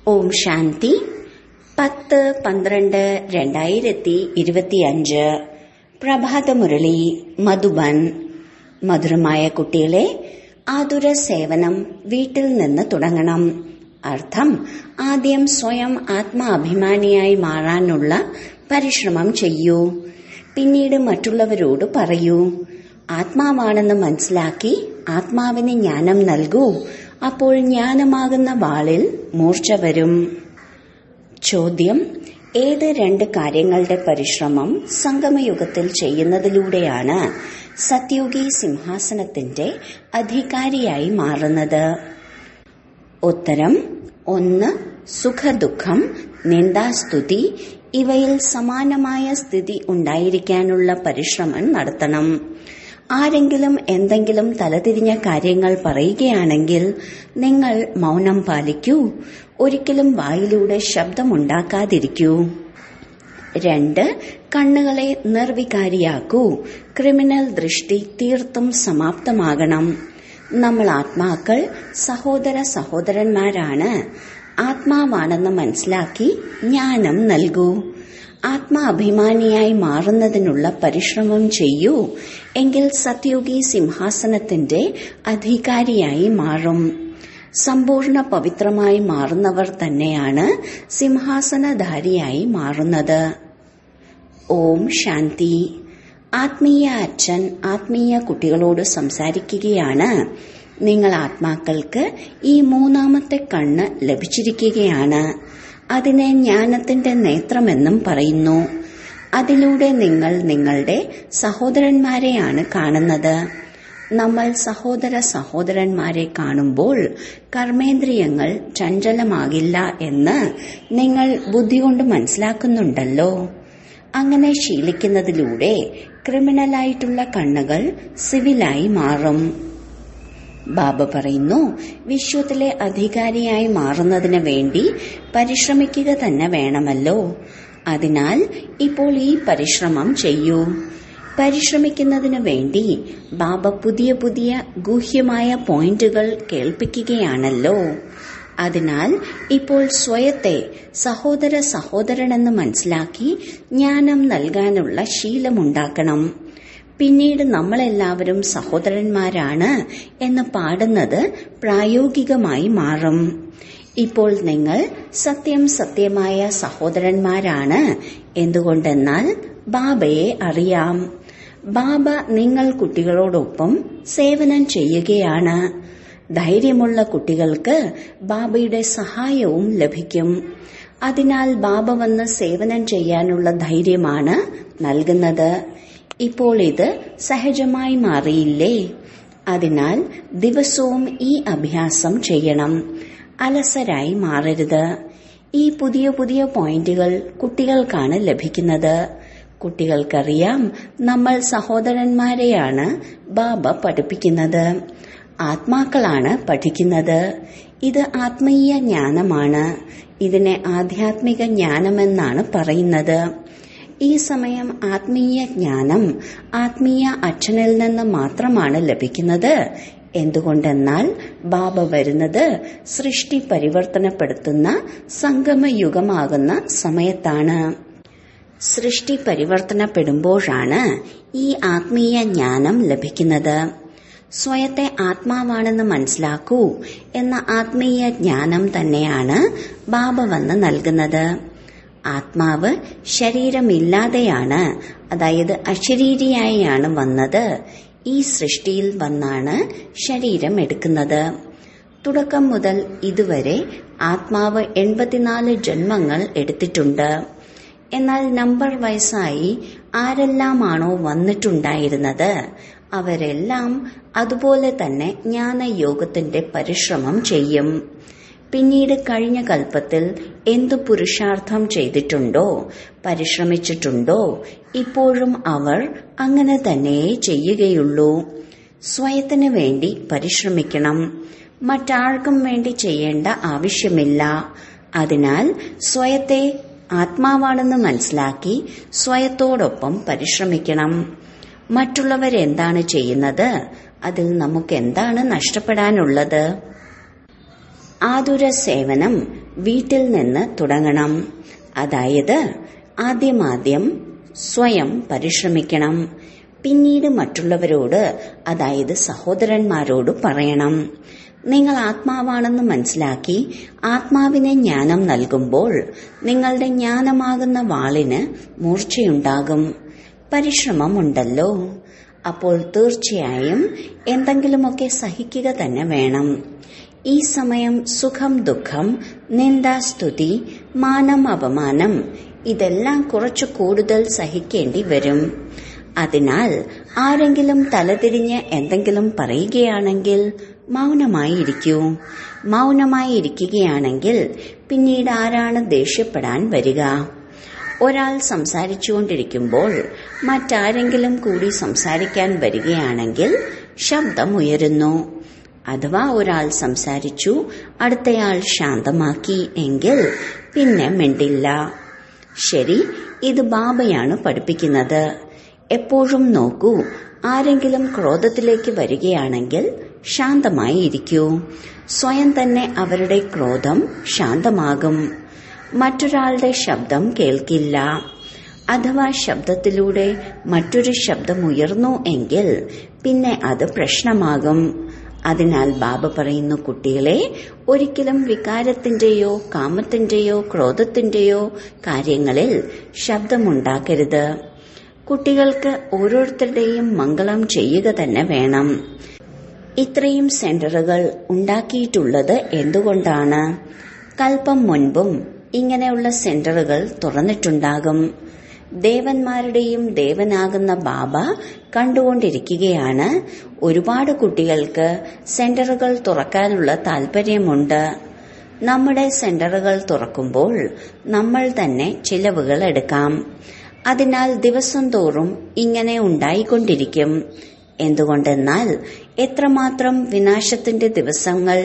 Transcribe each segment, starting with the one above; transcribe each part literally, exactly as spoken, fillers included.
ഓം ശാന്തി. പത്ത് പന്ത്രണ്ട് രണ്ടായിരത്തി ഇരുപത്തിയഞ്ച് പ്രഭാതമുരളി മധുബൻ. മധുരമായ കുട്ടികളെ, ആതുര സേവനം വീട്ടിൽ നിന്ന് തുടങ്ങണം. അർത്ഥം: ആദ്യം സ്വയം ആത്മാഭിമാനിയായി മാറാനുള്ള പരിശ്രമം ചെയ്യൂ. പിന്നീട് മറ്റുള്ളവരോട് പറയൂ. ആത്മാവാണെന്ന് മനസ്സിലാക്കി ആത്മാവിന് ജ്ഞാനം നൽകൂ. അപ്പോൾ ജ്ഞാനമാകുന്ന വാളിൽ മൂർച്ച വരും. ചോദ്യം: ഏത് രണ്ട് കാര്യങ്ങളുടെ പരിശ്രമം സംഗമയുഗത്തിൽ ചെയ്യുന്നതിലൂടെയാണ് സത്യുഗി സിംഹാസനത്തിന്റെ അധികാരിയായി മാറുന്നത്? ഉത്തരം: ഒന്ന്, സുഖദുഃഖം, നിന്ദാസ്തുതി ഇവയിൽ സമാനമായ സ്ഥിതി ഉണ്ടായിരിക്കാനുള്ള പരിശ്രമം നടത്തണം. ആരെങ്കിലും എന്തെങ്കിലും തലതിരിഞ്ഞ കാര്യങ്ങൾ പറയുകയാണെങ്കിൽ നിങ്ങൾ മൗനം പാലിക്കൂ. ഒരിക്കലും വായിലൂടെ ശബ്ദമുണ്ടാക്കാതിരിക്കൂ. രണ്ട്, കണ്ണുകളെ നിർവികാരിയാക്കൂ. ക്രിമിനൽ ദൃഷ്ടി തീർത്തും സമാപ്തമാകണം. നമ്മൾ ആത്മാക്കൾ സഹോദര സഹോദരന്മാരാണ്. ആത്മാവാണെന്ന് മനസ്സിലാക്കി ജ്ഞാനം നൽകൂ. ആത്മാഭിമാനിയായി മാറുന്നതിനുള്ള പരിശ്രമം ചെയ്യൂ. എങ്കിൽ സത്യുഗി സിംഹാസനത്തിന്റെ അധികാരിയായി മാറും. സമ്പൂർണ്ണ പവിത്രമായി മാറുന്നവർ തന്നെയാണ് സിംഹാസനധാരിയായി മാറുന്നത്. ഓം ശാന്തി. ആത്മീയ അച്ഛൻ ആത്മീയ കുട്ടികളോട് സംസാരിക്കുകയാണ്. നിങ്ങൾ ആത്മാക്കൾക്ക് ഈ മൂന്നാമത്തെ കണ്ണ് ലഭിച്ചിരിക്കുകയാണ്. അതിനെ ജ്ഞാനത്തിന്റെ നേത്രമെന്നും പറയുന്നു. അതിലൂടെ നിങ്ങൾ നിങ്ങളുടെ സഹോദരന്മാരെയാണ് കാണുന്നത്. നമ്മൾ സഹോദര സഹോദരന്മാരെ കാണുമ്പോൾ കർമ്മേന്ദ്രിയങ്ങൾ ചഞ്ചലമാകില്ല എന്ന് നിങ്ങൾ ബുദ്ധി കൊണ്ട് മനസ്സിലാക്കുന്നുണ്ടല്ലോ. അങ്ങനെ ശീലിക്കുന്നതിലൂടെ ക്രിമിനലായിട്ടുള്ള കണ്ണുകൾ സിവിലായി മാറും. ബാബ പറയുന്നു, വിശ്വത്തിലെ അധികാരിയായി മാറുന്നതിന് വേണ്ടി പരിശ്രമിക്കുക തന്നെ വേണമല്ലോ. അതിനാൽ ഇപ്പോൾ ഈ പരിശ്രമം ചെയ്യൂ. പരിശ്രമിക്കുന്നതിന് വേണ്ടി ബാബ പുതിയ പുതിയ ഗൂഹ്യമായ പോയിന്റുകൾ കേൾപ്പിക്കുകയാണല്ലോ. അതിനാൽ ഇപ്പോൾ സ്വയത്തെ സഹോദര സഹോദരനെന്ന് മനസ്സിലാക്കി ജ്ഞാനം നൽകാനുള്ള ശീലമുണ്ടാക്കണം. പിന്നീട് നമ്മളെല്ലാവരും സഹോദരന്മാരാണ് എന്ന് പാടുന്നത് പ്രായോഗികമായി മാറും. ഇപ്പോൾ നിങ്ങൾ സത്യം സത്യമായ സഹോദരന്മാരാണ്. എന്തുകൊണ്ടെന്നാൽ ബാബയെ അറിയാം. ബാബ നിങ്ങൾ കുട്ടികളോടൊപ്പം സേവനം ചെയ്യുകയാണ്. ധൈര്യമുള്ള കുട്ടികൾക്ക് ബാബയുടെ സഹായവും ലഭിക്കും. അതിനാൽ ബാബ വന്ന് സേവനം ചെയ്യാനുള്ള ധൈര്യമാണ് നൽകുന്നത്. ഇപ്പോൾ ഇത് സഹജമായി മാറിയില്ലേ? അതിനാൽ ദിവസവും ഈ അഭ്യാസം ചെയ്യണം. അലസരായി മാറരുത്. ഈ പുതിയ പുതിയ പോയിന്റുകൾ കുട്ടികൾക്കാണ് ലഭിക്കുന്നത്. കുട്ടികൾക്കറിയാം നമ്മൾ സഹോദരന്മാരെയാണ് ബാബ പഠിപ്പിക്കുന്നത്. ആത്മാക്കളാണ് പഠിക്കുന്നത്. ഇത് ആത്മീയ ജ്ഞാനമാണ്. ഇതിനെ ആധ്യാത്മിക ജ്ഞാനമെന്നാണ് പറയുന്നത്. ഈ സമയം ആത്മീയ ജ്ഞാനം ആത്മീയ അച്ഛനിൽ നിന്ന് മാത്രമാണ് ലഭിക്കുന്നത്. എന്തുകൊണ്ടെന്നാൽ ബാബ വരുന്നത് സൃഷ്ടി പരിവർത്തനപ്പെടുത്തുന്ന സംഗമയുഗമാകുന്ന സമയത്താണ്. സൃഷ്ടി പരിവർത്തനപ്പെടുമ്പോഴാണ് ഈ ആത്മീയ ജ്ഞാനം ലഭിക്കുന്നത്. സ്വയത്തെ ആത്മാവാണെന്ന് മനസ്സിലാക്കൂ എന്ന ആത്മീയ ജ്ഞാനം തന്നെയാണ് ബാബ വന്ന് നൽകുന്നത്. ആത്മാവ് ശരീരമില്ലാതെയാണ്, അതായത് അശരീരിയായാണ് വന്നത്. ഈ സൃഷ്ടിയിൽ വന്നാണ് ശരീരം എടുക്കുന്നത്. തുടക്കം മുതൽ ഇതുവരെ ആത്മാവ് എൺപത്തിനാല് ജന്മങ്ങൾ എടുത്തിട്ടുണ്ട്. എന്നാൽ നമ്പർ വയസ്സായി ആരെല്ലാമാണോ വന്നിട്ടുണ്ടായിരുന്നത് അവരെല്ലാം അതുപോലെ തന്നെ ജ്ഞാനയോഗത്തിന്റെ പരിശ്രമം ചെയ്യും. പിന്നീട് കഴിഞ്ഞ കൽപ്പത്തിൽ എന്തു പുരുഷാർത്ഥം ചെയ്തിട്ടുണ്ടോ, പരിശ്രമിച്ചിട്ടുണ്ടോ, ഇപ്പോഴും അവർ അങ്ങനെ തന്നെ ചെയ്യുകയുള്ളൂ. സ്വയത്തിന് വേണ്ടി പരിശ്രമിക്കണം. മറ്റാർക്കും വേണ്ടി ചെയ്യേണ്ട ആവശ്യമില്ല. അതിനാൽ സ്വയത്തെ ആത്മാവാണെന്ന് മനസ്സിലാക്കി സ്വയത്തോടൊപ്പം പരിശ്രമിക്കണം. മറ്റുള്ളവരെന്താണ് ചെയ്യുന്നത്, അതിൽ നമുക്കെന്താണ് നഷ്ടപ്പെടാനുള്ളത്? ആതുര സേവനം വീട്ടിൽ നിന്ന് തുടങ്ങണം. അതായത് ആദ്യമാദ്യം സ്വയം പരിശ്രമിക്കണം. പിന്നീട് മറ്റുള്ളവരോട്, അതായത് സഹോദരന്മാരോട് പറയണം. നിങ്ങൾ ആത്മാവാണെന്ന് മനസ്സിലാക്കി ആത്മാവിനെ ജ്ഞാനം നൽകുമ്പോൾ നിങ്ങളുടെ ജ്ഞാനമാകുന്ന വാളിന് മൂർച്ചയുണ്ടാകും. പരിശ്രമമുണ്ടല്ലോ. അപ്പോൾ തീർച്ചയായും എന്തെങ്കിലുമൊക്കെ സഹിക്കുക തന്നെ വേണം. ഈ സമയം സുഖം, ദുഃഖം, നിന്ദാസ്തുതി, മാനം, അപമാനം ഇതെല്ലാം കുറച്ചു കൂടുതൽ സഹിക്കേണ്ടി വരും. അതിനാൽ ആരെങ്കിലും തലതിരിഞ്ഞ് എന്തെങ്കിലും പറയുകയാണെങ്കിൽ മൗനമായിരിക്കൂ. മൗനമായി ഇരിക്കുകയാണെങ്കിൽ പിന്നീട് ആരാണ് ദേഷ്യപ്പെടാൻ വരിക? ഒരാൾ സംസാരിച്ചുകൊണ്ടിരിക്കുമ്പോൾ മറ്റാരെങ്കിലും കൂടി സംസാരിക്കാൻ വരികയാണെങ്കിൽ ശബ്ദമുയരുന്നു. അഥവാ ഒരാൾ സംസാരിച്ചു, അടുത്തയാൾ ശാന്തമാക്കി എങ്കിൽ പിന്നെ മിണ്ടില്ല. ശരി, ഇത് ബാബയാണ് പഠിപ്പിക്കുന്നത്. എപ്പോഴും നോക്കൂ, ആരെങ്കിലും ക്രോധത്തിലേക്ക് വരികയാണെങ്കിൽ ശാന്തമായി ഇരിക്കൂ. സ്വയം തന്നെ അവരുടെ ക്രോധം ശാന്തമാകും. മറ്റൊരാളുടെ ശബ്ദം കേൾക്കില്ല. അഥവാ ശബ്ദത്തിലൂടെ മറ്റൊരു ശബ്ദമുയർന്നു എങ്കിൽ പിന്നെ അത് പ്രശ്നമാകും. അതിനാൽ ബാബ പറയുന്നു, കുട്ടികളെ, ഒരിക്കലും വികാരത്തിന്റെയോ കാമത്തിന്റെയോ ക്രോധത്തിന്റെയോ കാര്യങ്ങളിൽ ശബ്ദമുണ്ടാക്കരുത്. കുട്ടികൾക്ക് ഓരോരുത്തരുടെയും മംഗളം ചെയ്യുക തന്നെ വേണം. ഇത്രയും സെന്ററുകൾ ഉണ്ടാക്കിയിട്ടുള്ളത് എന്തുകൊണ്ടാണ്? കൽപ്പം മുൻപും ഇങ്ങനെയുള്ള സെന്ററുകൾ തുറന്നിട്ടുണ്ടാകും. ദേവന്മാരുടെയും ദേവനാകുന്ന ബാബ കണ്ടുകൊണ്ടിരിക്കുകയാണ്. ഒരുപാട് കുട്ടികൾക്ക് സെന്ററുകൾ തുറക്കാനുള്ള താല്പര്യമുണ്ട്. നമ്മുടെ സെന്ററുകൾ തുറക്കുമ്പോൾ നമ്മൾ തന്നെ ചിലവുകൾ എടുക്കാം. അതിനാൽ ദിവസം തോറും ഇങ്ങനെ ഉണ്ടായിക്കൊണ്ടിരിക്കും. എന്തുകൊണ്ടെന്നാൽ എത്രമാത്രം വിനാശത്തിന്റെ ദിവസങ്ങൾ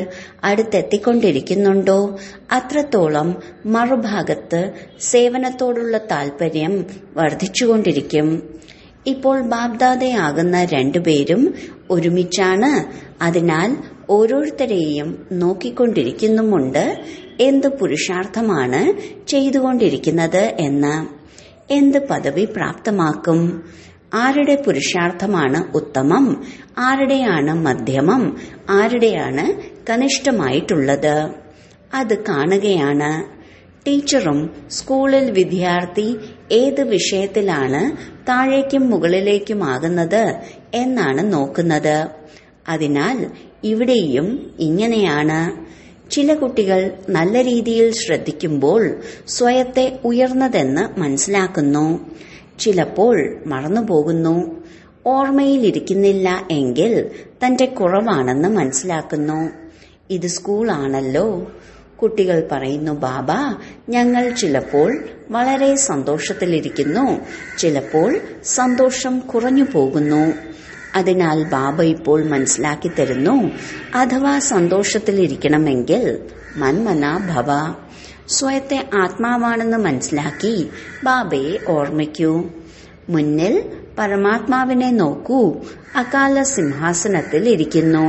അടുത്തെത്തിക്കൊണ്ടിരിക്കുന്നുണ്ടോ അത്രത്തോളം മറുഭാഗത്ത് സേവനത്തോടുള്ള താല്പര്യം വർദ്ധിച്ചുകൊണ്ടിരിക്കും. ഇപ്പോൾ ബാബ്ദാദയാകുന്ന രണ്ടുപേരും ഒരുമിച്ചാണ്. അതിനാൽ ഓരോരുത്തരെയും നോക്കിക്കൊണ്ടിരിക്കുന്നുമുണ്ട് എന്ത് പുരുഷാർത്ഥമാണ് ചെയ്തുകൊണ്ടിരിക്കുന്നത് എന്ന്. എന്ത് പദവി പ്രാപ്തമാക്കും? ആരുടെ പുരുഷാർത്ഥമാണ് ഉത്തമം? ആരുടെയാണ് മധ്യമം? ആരുടെയാണ് കനിഷ്ഠമായിട്ടുള്ളത്? അത് കാണുകയാണ്. ടീച്ചറും സ്കൂളിൽ വിദ്യാർത്ഥി ഏത് വിഷയത്തിലാണ് താഴേക്കും മുകളിലേക്കുമാകുന്നത് എന്നാണ് നോക്കുന്നത്. അതിനാൽ ഇവിടെയും ഇങ്ങനെയാണ്. ചില കുട്ടികൾ നല്ല രീതിയിൽ ശ്രദ്ധിക്കുമ്പോൾ സ്വയത്തെ ഉയർന്നതെന്ന് മനസ്സിലാക്കുന്നു. ചിലപ്പോൾ മറന്നുപോകുന്നു. ഓർമ്മയിലിരിക്കുന്നില്ല എങ്കിൽ തന്റെ കുറവാണെന്ന് മനസ്സിലാക്കുന്നു. ഇത് സ്കൂളാണല്ലോ. കുട്ടികൾ പറയുന്നു, ബാബ, ഞങ്ങൾ ചിലപ്പോൾ വളരെ സന്തോഷത്തിലിരിക്കുന്നു, ചിലപ്പോൾ സന്തോഷം കുറഞ്ഞു പോകുന്നു. അതിനാൽ ബാബ ഇപ്പോൾ മനസ്സിലാക്കി തരുന്നു, അഥവാ സന്തോഷത്തിലിരിക്കണമെങ്കിൽ മന്മന ഭവ. സ്വയത്തെ ആത്മാവാണെന്ന് മനസ്സിലാക്കി ബാബയെ ഓർമ്മിക്കൂ. മുന്നിൽ പരമാത്മാവിനെ നോക്കൂ. അകാല സിംഹാസനത്തിൽ ഇരിക്കുന്നു.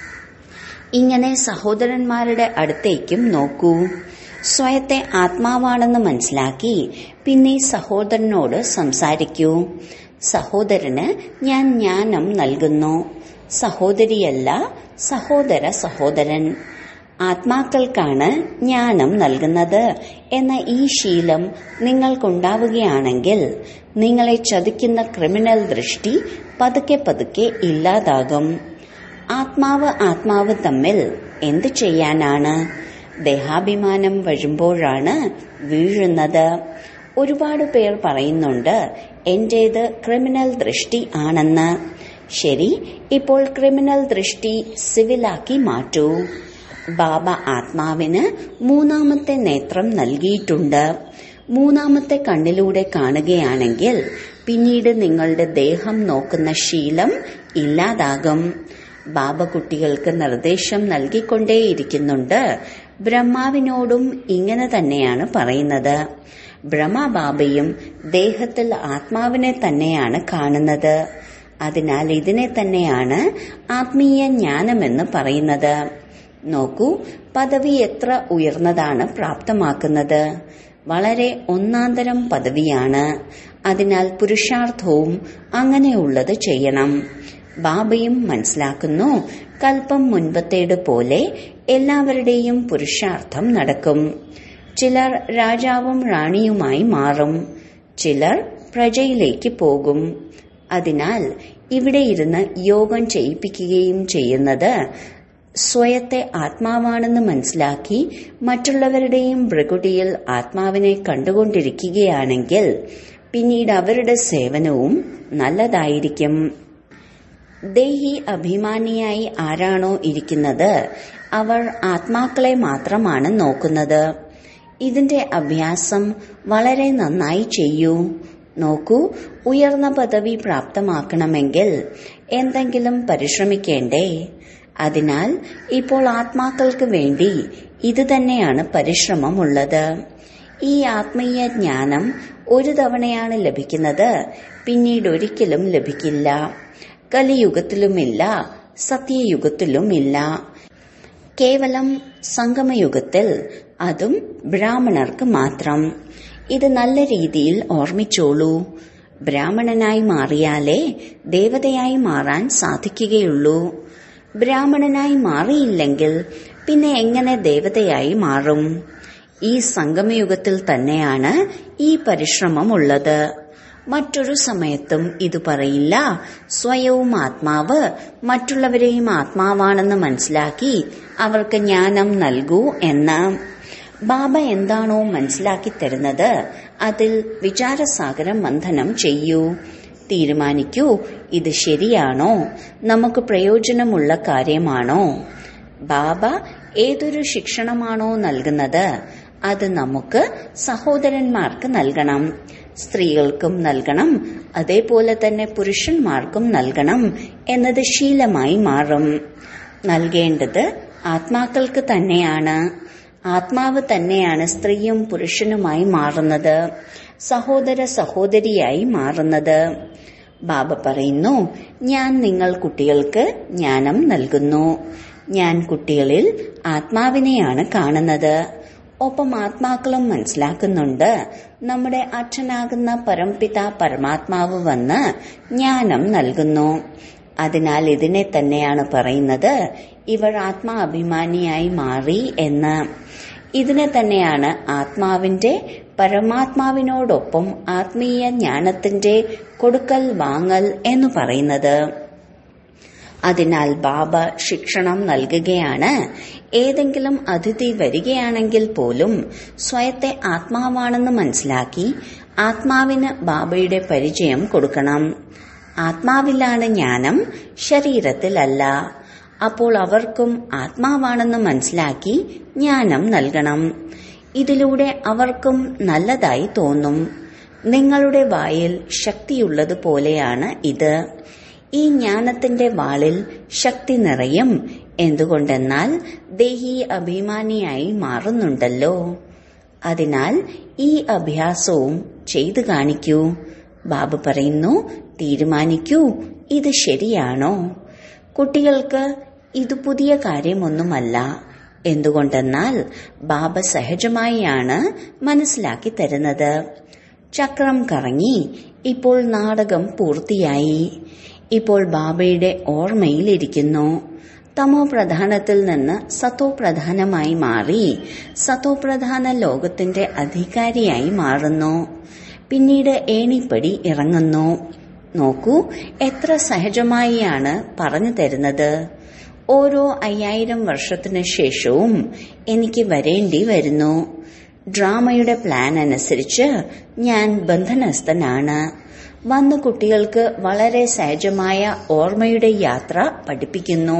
ഇങ്ങനെ സഹോദരന്മാരുടെ അടുത്തേക്കും നോക്കൂ. സ്വയത്തെ ആത്മാവാണെന്ന് മനസ്സിലാക്കി പിന്നെ സഹോദരനോട് സംസാരിക്കൂ. സഹോദരന് ഞാൻ ജ്ഞാനം നൽകുന്നു. സഹോദരിയല്ല, സഹോദര സഹോദരൻ. ആത്മാക്കൾക്കാണ് ജ്ഞാനം നൽകുന്നത് എന്ന ഈ ശീലം നിങ്ങൾക്കുണ്ടാവുകയാണെങ്കിൽ നിങ്ങളെ ചതിക്കുന്ന ക്രിമിനൽ ദൃഷ്ടി പതുക്കെ പതുക്കെ ഇല്ലാതാകും. ആത്മാവ് ആത്മാവ് തമ്മിൽ എന്തു ചെയ്യാനാണ്? ദേഹാഭിമാനം വരുമ്പോഴാണ് വീഴുന്നത്. ഒരുപാട് പേർ പറയുന്നുണ്ട് എന്റേത് ക്രിമിനൽ ദൃഷ്ടി ആണെന്ന്. ശരി, ഇപ്പോൾ ക്രിമിനൽ ദൃഷ്ടി സിവിലാക്കി മാറ്റൂ. ബാബ ആത്മാവിന് മൂന്നാമത്തെ നേത്രം നൽകിയിട്ടുണ്ട്. മൂന്നാമത്തെ കണ്ണിലൂടെ കാണുകയാണെങ്കിൽ പിന്നീട് നിങ്ങളുടെ ദേഹം നോക്കുന്ന ശീലം ഇല്ലാതാകും. ബാബ കുട്ടികൾക്ക് നിർദ്ദേശം നൽകിക്കൊണ്ടേയിരിക്കുന്നുണ്ട്. ബ്രഹ്മാവിനോടും ഇങ്ങനെ തന്നെയാണ് പറയുന്നത്. ബ്രഹ്മബാബയും ദേഹത്തിൽ ആത്മാവിനെ തന്നെയാണ് കാണുന്നത്. അതിനാൽ ഇതിനെ തന്നെയാണ് ആത്മീയ ജ്ഞാനമെന്ന് പറയുന്നത്. നോക്കൂ, പദവി എത്ര ഉയർന്നതാണ് പ്രാപ്തമാക്കുന്നത്. വളരെ ഒന്നാന്തരം പദവിയാണ്. അതിനാൽ പുരുഷാർത്ഥവും അങ്ങനെയുള്ളത് ചെയ്യണം. ബാബയും മനസ്സിലാക്കുന്നു, കൽപ്പം മുൻപത്തേത് പോലെ എല്ലാവരുടെയും പുരുഷാർത്ഥം നടക്കും. ചിലർ രാജാവും റാണിയുമായി മാറും, ചിലർ പ്രജയിലേക്ക് പോകും. അതിനാൽ ഇവിടെ ഇരുന്ന് യോഗം ചെയ്യിപ്പിക്കുകയും ചെയ്യുന്നത് സ്വയത്തെ ആത്മാവാണെന്ന് മനസ്സിലാക്കി മറ്റുള്ളവരുടെയും പ്രകൃതിയിൽ ആത്മാവിനെ കണ്ടുകൊണ്ടിരിക്കുകയാണെങ്കിൽ പിന്നീട് അവരുടെ സേവനവും നല്ലതായിരിക്കും. ദേഹി അഭിമാനിയായി ആരാണോ ഇരിക്കുന്നത് അവർ ആത്മാക്കളെ മാത്രമാണ് നോക്കുന്നത്. ഇതിന്റെ അഭ്യാസം വളരെ നന്നായി ചെയ്യൂ. നോക്കൂ, ഉയർന്ന പദവി പ്രാപ്തമാക്കണമെങ്കിൽ എന്തെങ്കിലും പരിശ്രമിക്കേണ്ടേ? അതിനാൽ ഇപ്പോൾ ആത്മാക്കൾക്ക് വേണ്ടി ഇത് തന്നെയാണ് പരിശ്രമമുള്ളത്. ഈ ആത്മീയ ജ്ഞാനം ഒരു തവണയാണ് ലഭിക്കുന്നത്, പിന്നീട് ഒരിക്കലും ലഭിക്കില്ല. കലിയുഗത്തിലുമില്ല, സത്യയുഗത്തിലുമില്ല. കേവലം സംഗമയുഗത്തിൽ, അതും ബ്രാഹ്മണർക്ക് മാത്രം. ഇത് നല്ല രീതിയിൽ ഓർമ്മിച്ചോളൂ. ബ്രാഹ്മണനായി മാറിയാലേ ദേവതയായി മാറാൻ സാധിക്കുകയുള്ളൂ. ബ്രാഹ്മണനായി മാറിയില്ലെങ്കിൽ പിന്നെ എങ്ങനെ ദേവതയായി മാറും? ഈ സംഗമയുഗത്തിൽ തന്നെയാണ് ഈ പരിശ്രമമുള്ളത്. മറ്റൊരു സമയത്തും ഇത് പറയില്ല. സ്വയവും ആത്മാവ് മറ്റുള്ളവരെയും ആത്മാവാണെന്ന് മനസ്സിലാക്കി അവർക്ക് ജ്ഞാനം നൽകൂ എന്ന്. ബാബ എന്താണോ മനസ്സിലാക്കി തരുന്നത് അതിൽ വിചാരസാഗരം മന്ഥനം ചെയ്യൂ. തീരുമാനിക്കൂ, ഇത് ശരിയാണോ, നമുക്ക് പ്രയോജനമുള്ള കാര്യമാണോ? ബാബ ഏതൊരു ശിക്ഷണമാണോ നൽകുന്നത് അത് നമുക്ക് സഹോദരന്മാർക്ക് നൽകണം, സ്ത്രീകൾക്കും നൽകണം, അതേപോലെ തന്നെ പുരുഷന്മാർക്കും നൽകണം എന്നത് ശീലമായി മാറും. നൽകേണ്ടത് ആത്മാക്കൾക്ക് തന്നെയാണ്. ആത്മാവ് തന്നെയാണ് സ്ത്രീയും പുരുഷനുമായി മാറുന്നത്, സഹോദര സഹോദരിയായി മാറുന്നത്. ബാബ പറയുന്നു, ഞാൻ നിങ്ങൾ കുട്ടികൾക്ക് ജ്ഞാനം നൽകുന്നു. ഞാൻ കുട്ടികളിൽ ആത്മാവിനെയാണ് കാണുന്നത്. ഒപ്പം ആത്മാക്കളും മനസ്സിലാക്കുന്നുണ്ട്, നമ്മുടെ അച്ഛനാകുന്ന പരംപിത പരമാത്മാവ് വന്ന് ജ്ഞാനം നൽകുന്നു. അതിനാൽ ഇതിനെ തന്നെയാണ് പറയുന്നത്, ഇവർ ആത്മാഭിമാനിയായി മാറി എന്ന്. ഇതിനെ തന്നെയാണ് ആത്മാവിന്റെ പരമാത്മാവിനോടൊപ്പം ആത്മീയ ജ്ഞാനത്തിന്റെ കൊടുക്കൽ വാങ്ങൽ എന്ന് പറയുന്നത്. അതിനാൽ ബാബ ശിക്ഷണം നൽകുകയാണ്. ഏതെങ്കിലും അതിഥി വരികയാണെങ്കിൽ പോലും സ്വയത്തെ ആത്മാവാണെന്ന് മനസ്സിലാക്കി ആത്മാവിന് ബാബയുടെ പരിചയം കൊടുക്കണം. ആത്മാവിലാണ് ജ്ഞാനം, ശരീരത്തിലല്ല. അപ്പോൾ അവർക്കും ആത്മാവാണെന്ന് മനസ്സിലാക്കി ജ്ഞാനം നൽകണം. ഇതിലൂടെ അവർക്കും നല്ലതായി തോന്നും. നിങ്ങളുടെ വായിൽ ശക്തിയുള്ളതുപോലെയാണ് ഇത്. ഈ ജ്ഞാനത്തിന്റെ വാളിൽ ശക്തി നിറയും. എന്തുകൊണ്ടെന്നാൽ ദേഹി അഭിമാനിയായി മാറുന്നുണ്ടല്ലോ. അതിനാൽ ഈ അഭ്യാസവും ചെയ്തു കാണിക്കൂ. ബാബ പറയുന്നു, തീരുമാനിക്കൂ, ഇത് ശരിയാണോ? കുട്ടികൾക്ക് ഇത് പുതിയ കാര്യമൊന്നുമല്ല. എന്തുകൊണ്ടെന്നാൽ ബാബ സഹജമായാണ് മനസ്സിലാക്കി തരുന്നത്. ചക്രം കറങ്ങി, ഇപ്പോൾ നാടകം പൂർത്തിയായി. ഇപ്പോൾ ബാബയുടെ ഓർമ്മയിലിരിക്കുന്നു. തമോ പ്രധാനത്തിൽ നിന്ന് സത്തോ പ്രധാനമായി മാറി സത്തോ പ്രധാന ലോകത്തിന്റെ അധികാരിയായി മാറുന്നു. പിന്നീട് ഏണിപ്പടി ഇറങ്ങുന്നു. നോക്കൂ, എത്ര സഹജമായിയാണ് പറഞ്ഞു തരുന്നത്. ഓരോ അയ്യായിരം വർഷത്തിനു ശേഷവും എനിക്ക് വരേണ്ടി വരുന്നു. ഡ്രാമയുടെ പ്ലാൻ അനുസരിച്ച് ഞാൻ ബന്ധനസ്ഥനാണ്. വന്ന കുട്ടികൾക്ക് വളരെ സഹജമായ ഓർമ്മയുടെ യാത്ര പഠിപ്പിക്കുന്നു.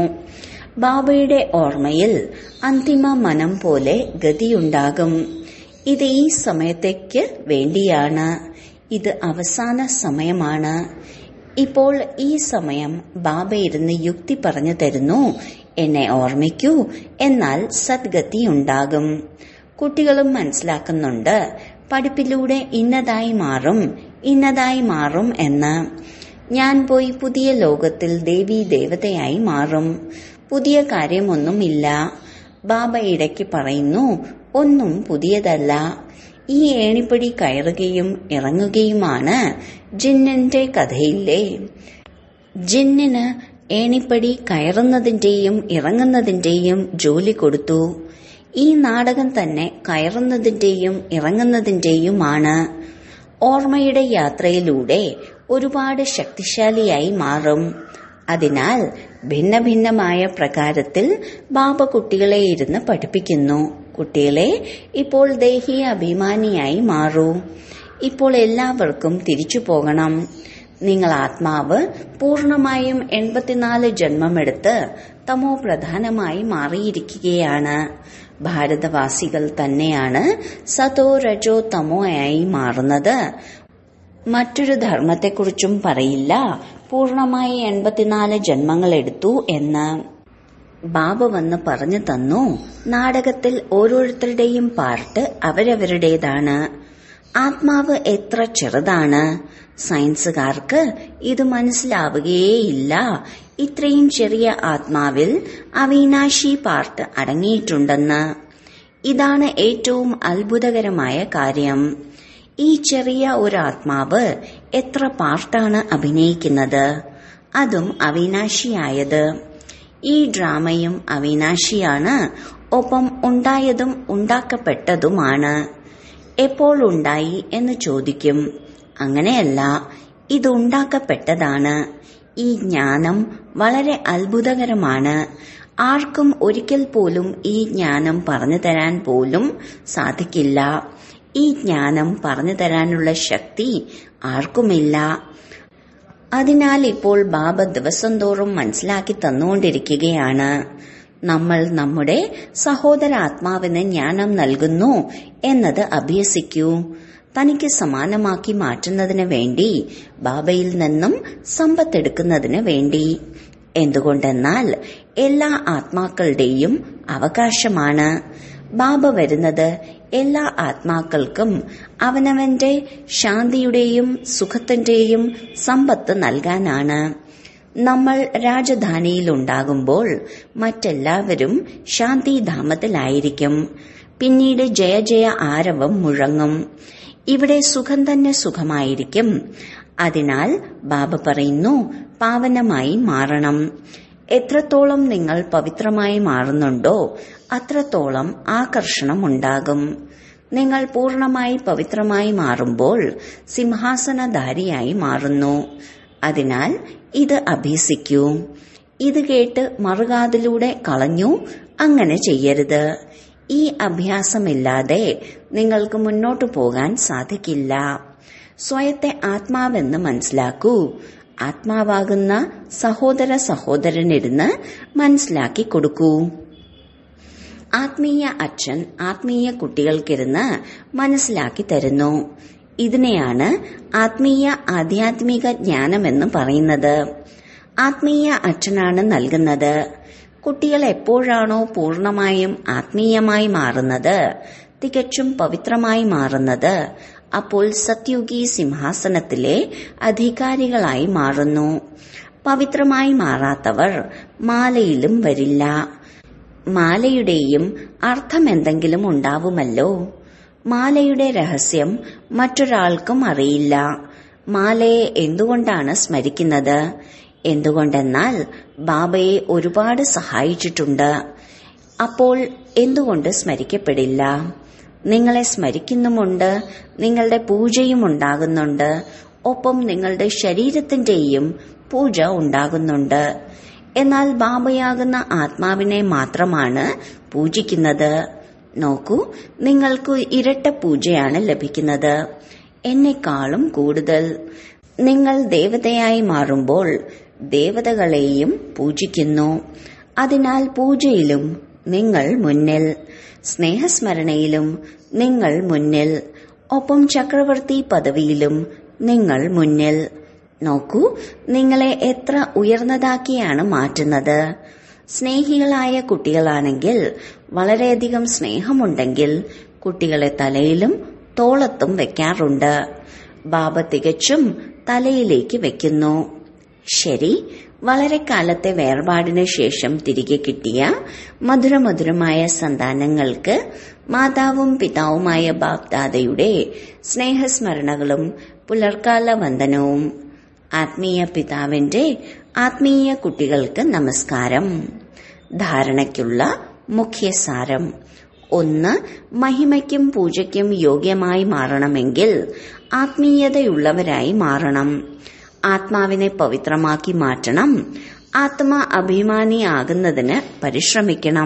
ബാബയുടെ ഓർമ്മയിൽ അന്തിമ മനം പോലെ ഗതിയുണ്ടാകും. ഇത് ഈ സമയത്തേക്ക് വേണ്ടിയാണ്. ഇത് അവസാന സമയമാണ്. ഇപ്പോൾ ഈ സമയം ബാബ ഇരുന്ന് യുക്തി പറഞ്ഞു തരുന്നു. എന്നെ ഓർമ്മിക്കൂ, എന്നാൽ സദ്ഗതി ഉണ്ടാകും. കുട്ടികളും മനസ്സിലാക്കുന്നുണ്ട്, പഠിപ്പിലൂടെ ഇന്നതായി മാറും, ഇന്നതായി മാറും എന്ന്. ഞാൻ പോയി പുതിയ ലോകത്തിൽ ദേവി ദേവതയായി മാറും. പുതിയ കാര്യമൊന്നുമില്ല. ബാബ ഇടയ്ക്ക് പറയുന്നു, ഒന്നും പുതിയതല്ല. ഈ ഏണിപ്പടി കയറുകയും ഇറങ്ങുകയുമാണ് ജിന്നിന്റെ കഥയില്ലേ. ജിന്നിന് ഏണിപ്പടി കയറുന്നതിന്റെയും ഇറങ്ങുന്നതിന്റെയും ജോലി കൊടുത്തു. ഈ നാടകം തന്നെ കയറുന്നതിന്റെയും ഇറങ്ങുന്നതിന്റെയുമാണ്. ഓർമ്മയുടെ യാത്രയിലൂടെ ഒരുപാട് ശക്തിശാലിയായി മാറും. അതിനാൽ ഭിന്ന ഭിന്നമായ പ്രകാരത്തിൽ ബാബ കുട്ടികളെ ഇരുന്ന് പഠിപ്പിക്കുന്നു. കുട്ടികളെ, ഇപ്പോൾ ദേഹീയ അഭിമാനിയായി മാറൂ. ഇപ്പോൾ എല്ലാവർക്കും തിരിച്ചു പോകണം. നിങ്ങൾ ആത്മാവ് പൂർണമായും എൺപത്തിനാല് ജന്മമെടുത്ത് തമോ പ്രധാനമായി മാറിയിരിക്കുകയാണ്. ഭാരതവാസികൾ തന്നെയാണ് സതോ രജോ തമോ ആയി മാറുന്നത്. മറ്റൊരു ധർമ്മത്തെക്കുറിച്ചും പറയില്ല പൂർണമായി എൺപത്തിനാല് ജന്മങ്ങളെടുത്തു എന്ന്. ബാബ വന്ന് പറഞ്ഞു തന്നു, നാടകത്തിൽ ഓരോരുത്തരുടെയും പാർട്ട് അവരവരുടേതാണ്. ആത്മാവ് എത്ര ചെറുതാണ്. സയൻസുകാർക്ക് ഇത് മനസ്സിലാവുകയേയില്ല. ഇത്രയും ചെറിയ ആത്മാവിൽ അവിനാശി പാർട്ട് അടങ്ങിയിട്ടുണ്ടെന്ന്. ഇതാണ് ഏറ്റവും അത്ഭുതകരമായ കാര്യം. ഈ ചെറിയ ഒരു ആത്മാവ് എത്ര പാർട്ടാണ് അഭിനയിക്കുന്നത്, അതും അവിനാശിയായത്. ഈ ഡ്രാമയും അവിനാശിയാണ്, ഒപ്പം ഉണ്ടായതും ഉണ്ടാക്കപ്പെട്ടതുമാണ്. എപ്പോൾ ഉണ്ടായി എന്ന് ചോദിക്കും. അങ്ങനെയല്ല, ഇത് ഉണ്ടാക്കപ്പെട്ടതാണ്. ഈ ജ്ഞാനം വളരെ അത്ഭുതകരമാണ്. ആർക്കും ഒരിക്കൽ പോലും ഈ ജ്ഞാനം പറഞ്ഞു തരാൻ പോലും സാധിക്കില്ല. ഈ ജ്ഞാനം പറഞ്ഞു തരാനുള്ള ശക്തി ആർക്കുമില്ല. അതിനാൽ ഇപ്പോൾ ബാബ ദിവസം തോറും മനസ്സിലാക്കി തന്നുകൊണ്ടിരിക്കുകയാണ്. നമ്മൾ നമ്മുടെ സഹോദരാത്മാവിന് ജ്ഞാനം നൽകുന്നു എന്നത് അഭ്യസിക്കൂ. തനിക്ക് സമാനമാക്കി മാറ്റുന്നതിന് വേണ്ടി, ബാബയിൽ നിന്നും സമ്പത്തെടുക്കുന്നതിന് വേണ്ടി. എന്തുകൊണ്ടെന്നാൽ എല്ലാ ആത്മാക്കളുടെയും അവകാശമാണ്. ബാബ വരുന്നത് എല്ലാ ആത്മാക്കൾക്കും അവനവന്റെ ശാന്തിയുടെയും സുഖത്തിന്റെയും സമ്പത്ത് നൽകാനാണ്. നമ്മൾ രാജധാനിയിലുണ്ടാകുമ്പോൾ മറ്റെല്ലാവരും ശാന്തിധാമത്തിലായിരിക്കും. പിന്നീട് ജയ ജയ ആരവം മുഴങ്ങും. ഇവിടെ സുഖം തന്നെ സുഖമായിരിക്കും. അതിനാൽ ബാബ പറയുന്നു, പാവനമായി മാറണം. എത്രത്തോളം നിങ്ങൾ പവിത്രമായി മാറുന്നുണ്ടോ അത്രത്തോളം ആകർഷണം ഉണ്ടാകും. നിങ്ങൾ പൂർണമായി പവിത്രമായി മാറുമ്പോൾ സിംഹാസനധാരിയായി മാറുന്നു. അതിനാൽ ഇത് അഭ്യസിക്കൂ. ഇത് കേട്ട് മറുകാതിലൂടെ കളഞ്ഞു അങ്ങനെ ചെയ്യരുത്. ഈ അഭ്യാസമില്ലാതെ നിങ്ങൾക്ക് മുന്നോട്ടു പോകാൻ സാധിക്കില്ല. സ്വയത്തെ ആത്മാവെന്ന് മനസ്സിലാക്കൂ. ആത്മാവാകുന്ന സഹോദര സഹോദരനിരുന്ന് മനസ്സിലാക്കി കൊടുക്കൂ. ആത്മീയ അച്ഛൻ ആത്മീയ കുട്ടികൾക്കിരുന്ന് മനസ്സിലാക്കി തരുന്നു. ഇതിനെയാണ് ആത്മീയ ആധ്യാത്മിക ജ്ഞാനമെന്ന് പറയുന്നത്. ആത്മീയ അച്ഛനാണ് നൽകുന്നത്. കുട്ടികൾ എപ്പോഴാണോ പൂർണമായും ആത്മീയമായി മാറുന്നത്, തികച്ചും പവിത്രമായി മാറുന്നത്, അപ്പോൾ സത്യുഗി സിംഹാസനത്തിലെ അധികാരികളായി മാറുന്നു. പവിത്രമായി മാറാത്തവർ മാലയിലും വരില്ല. മാലയുടെയും അർത്ഥമെന്തെങ്കിലും ഉണ്ടാവുമല്ലോ. മാലയുടെ രഹസ്യം മറ്റൊരാൾക്കും അറിയില്ല. മാലയെ എന്തുകൊണ്ടാണ് സ്മരിക്കുന്നത്? എന്തുകൊണ്ടെന്നാൽ ബാബയെ ഒരുപാട് സഹായിച്ചിട്ടുണ്ട്. അപ്പോൾ എന്തുകൊണ്ട് സ്മരിക്കപ്പെടില്ല? നിങ്ങളെ സ്മരിക്കുന്നുമുണ്ട്, നിങ്ങളുടെ പൂജയും ഉണ്ടാകുന്നുണ്ട്, ഒപ്പം നിങ്ങളുടെ ശരീരത്തിന്റെയും പൂജ ഉണ്ടാകുന്നുണ്ട്. എന്നാൽ ബാബയാകുന്ന ആത്മാവിനെ മാത്രമാണ് പൂജിക്കുന്നത്. നോക്കൂ, നിങ്ങൾക്ക് ഇരട്ട പൂജയാണ് ലഭിക്കുന്നത്, എന്നെക്കാളും കൂടുതൽ. നിങ്ങൾ ദേവതയായി മാറുമ്പോൾ ദേവതകളെയും പൂജിക്കുന്നു. അതിനാൽ പൂജയിലും നിങ്ങൾ മുന്നിൽ, സ്നേഹസ്മരണയിലും നിങ്ങൾ മുന്നിൽ, ഒപ്പം ചക്രവർത്തി പദവിയിലും നിങ്ങൾ മുന്നിൽ. നോക്കൂ, നിങ്ങളെ എത്ര ഉയർന്നതാക്കിയാണ് മാറ്റുന്നത്. സ്നേഹികളായ കുട്ടികളാണെങ്കിൽ, വളരെയധികം സ്നേഹമുണ്ടെങ്കിൽ കുട്ടികളെ തലയിലും തോളത്തും വെക്കാറുണ്ട്. ബാബ തികച്ചും തലയിലേക്ക് വെക്കുന്നു. ശരി, വളരെ കാലത്തെ വേർപാടിന് ശേഷം തിരികെ കിട്ടിയ മധുരമധുരമായ സന്താനങ്ങൾക്ക് മാതാവും പിതാവുമായ ബാപ്ദാദയുടെ സ്നേഹസ്മരണകളും പുലർക്കാല വന്ദനവും. ആത്മീയ പിതാവിന്റെ ആത്മീയ കുട്ടികൾക്ക് നമസ്കാരം. ധാരണയ്ക്കുള്ള മുഖ്യസാരം: ഒന്ന്, മഹിമയ്ക്കും പൂജയ്ക്കും യോഗ്യമായി മാറണമെങ്കിൽ ആത്മീയതയുള്ളവരായി മാറണം. ആത്മാവിനെ പവിത്രമാക്കി മാറ്റണം. ആത്മ അഭിമാനിയാകുന്നതിന് പരിശ്രമിക്കണം.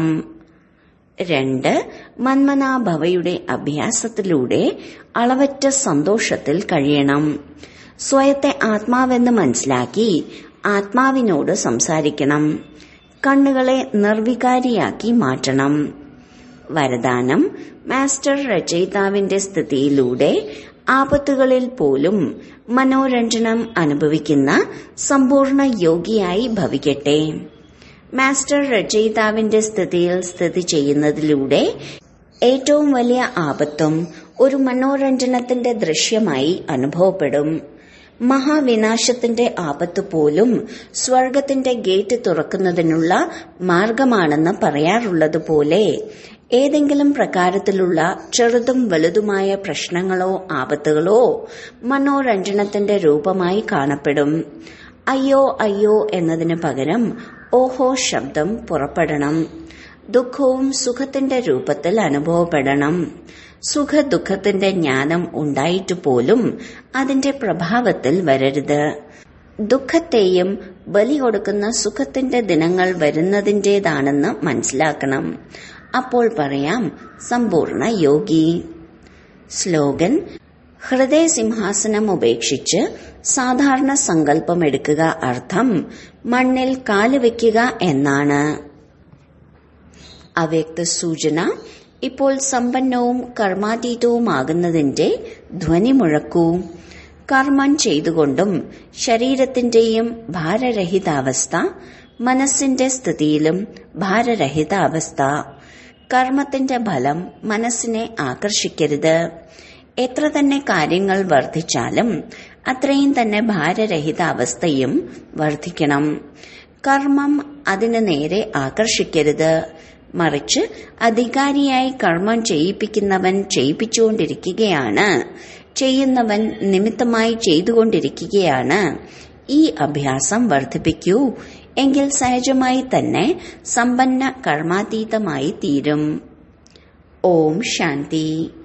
രണ്ട്, മന്മനാഭവയുടെ അഭ്യാസത്തിലൂടെ അളവറ്റ സന്തോഷത്തിൽ കഴിയണം. സ്വയത്തെ ആത്മാവെന്ന് മനസ്സിലാക്കി ആത്മാവിനോട് സംസാരിക്കണം. കണ്ണുകളെ നിർവികാരിയാക്കി മാറ്റണം. വരദാനം: മാസ്റ്റർ രചയിതാവിന്റെ സ്ഥിതിയിലൂടെ ആപത്തുകളിൽ പോലും മനോരഞ്ജനം അനുഭവിക്കുന്ന സമ്പൂർണ്ണ യോഗിയായി ഭവിക്കട്ടെ. മാസ്റ്റർ രചയിതാവിന്റെ സ്ഥിതിയിൽ സ്ഥിതി ചെയ്യുന്നതിലൂടെ ഏറ്റവും വലിയ ആപത്തും ഒരു മനോരഞ്ജനത്തിന്റെ ദൃശ്യമായി അനുഭവപ്പെടും. മഹാവിനാശത്തിന്റെ ആപത്ത് പോലും സ്വർഗത്തിന്റെ ഗേറ്റ് തുറക്കുന്നതിനുള്ള മാർഗമാണെന്ന് പറയാറുള്ളതുപോലെ ഏതെങ്കിലും പ്രകാരത്തിലുള്ള ചെറുതും വലുതുമായ പ്രശ്നങ്ങളോ ആപത്തുകളോ മനോരഞ്ജനത്തിന്റെ രൂപമായി കാണപ്പെടും. അയ്യോ അയ്യോ എന്നതിന് പകരം ഓഹോ ശബ്ദം പുറപ്പെടണം. ദുഃഖവും സുഖത്തിന്റെ രൂപത്തിൽ അനുഭവപ്പെടണം. സുഖ ദുഃഖത്തിന്റെ ജ്ഞാനം ഉണ്ടായിട്ട് പോലും അതിന്റെ പ്രഭാവത്തിൽ വരരുത്. ദുഃഖത്തെയും ബലി കൊടുക്കുന്ന സുഖത്തിന്റെ ദിനങ്ങൾ വരുന്നതിന്റേതാണെന്ന് മനസ്സിലാക്കണം. അപ്പോൾ പറയാം സമ്പൂർണ്ണ യോഗി. സ്ലോഗൻ: ഹൃദയ സിംഹാസനം ഉപേക്ഷിച്ച് സാധാരണ സങ്കല്പം എടുക്കുക. അർത്ഥം മണ്ണിൽ കാലുവെക്കുക എന്നാണ്. അവ്യക്ത സൂചന: ഇപ്പോൾ സമ്പന്നവും കർമാതീതവുമാകുന്നതിന്റെ ധ്വനി മുഴക്കൂ. കർമ്മം ചെയ്തുകൊണ്ടും ശരീരത്തിന്റെയും ഭാരരഹിതാവസ്ഥ, മനസ്സിന്റെ സ്ഥിതിയിലും ഭാരരഹിതാവസ്ഥ. കർമ്മത്തിന്റെ ഫലം മനസ്സിനെ ആകർഷിക്കരുത്. എത്ര തന്നെ കാര്യങ്ങൾ വർദ്ധിച്ചാലും അത്രയും തന്നെ ഭാരരഹിത അവസ്ഥയും വർദ്ധിക്കണം. കർമ്മം അതിന് നേരെ ആകർഷിക്കരുത്. മറിച്ച് അധികാരിയായി കർമ്മം ചെയ്യിപ്പിക്കുന്നവൻ ചെയ്യിപ്പിച്ചുകൊണ്ടിരിക്കുകയാണ്, ചെയ്യുന്നവൻ നിമിത്തമായി ചെയ്തുകൊണ്ടിരിക്കുകയാണ്. ഈ അഭ്യാസം വർദ്ധിപ്പിക്കൂ. എങ്കിൽ സഹജമായി തന്നെ സമ്പന്ന കർമാതീതമായി തീരും. ഓം ശാന്തി.